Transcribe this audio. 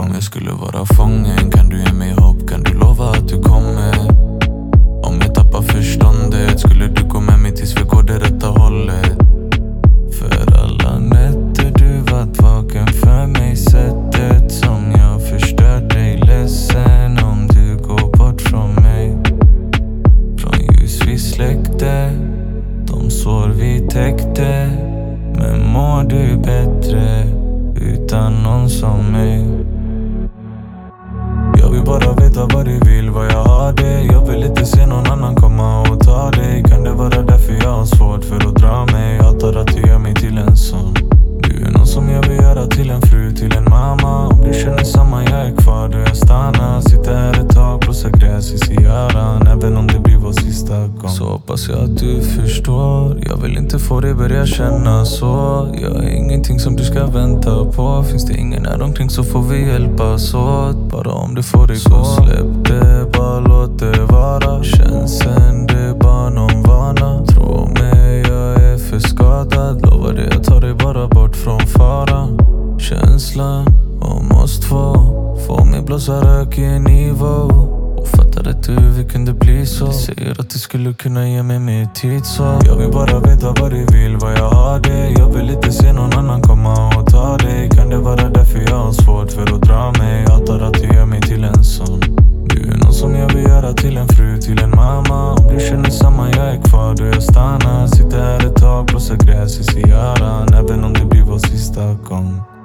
Om jag skulle vara fången, kan du ge mig hopp? Kan du lova att du kommer? Om jag tappar förståndet, skulle du gå med mig tills vi går det rätta hållet? För alla nätter du varit vaken för mig, sättet som jag förstör dig, ledsen om du går bort från mig. Från ljus vi släckte, de sår vi täckte. Men mår du bättre utan någon som mig? Jag vill bara veta vad du vill, vad jag har det. Jag vill inte se någon annan komma och ta dig. Kan det vara därför jag har svårt för att dra mig? Jag hatar att du gör mig till en sån. Du är någon som jag vill göra till en fru, till en mamma. Om du känner samma, jag är kvar då jag stannar. Sitter här ett tag, blåser gräs i cigarran. Även om det blir vår sista gång, så hoppas jag att du förstår. Jag vill inte få dig börja känna så. Jag är ingenting som du ska vänta på. Finns det ingen här omkring så får vi hjälpas åt. Bara om du får dig gå, släpp det, bara låt det vara. Känslan, det är bara någon vana. Tro mig, jag är för skadad. Lovar dig, jag tar dig bara bort från faran. Känslan om oss två får mig blåsa rök i en nivå. Och fattar att vi kunde bli så. Du säger att du skulle kunna ge mig mer tid, så jag vill bara veta vad du vill, vad jag har det. Jag vill inte se någon annan komma och ta dig. Kan det vara därför jag har svårt för att dra mig? Jag hatar att du gör mig till en sån. Du är någon som jag vill göra till en fru, till en mamma. Om du känner samma, jag är kvar då jag stannar. Sitter här ett tag, blåser gräs i cigarran. Även om det blir vår sista gång.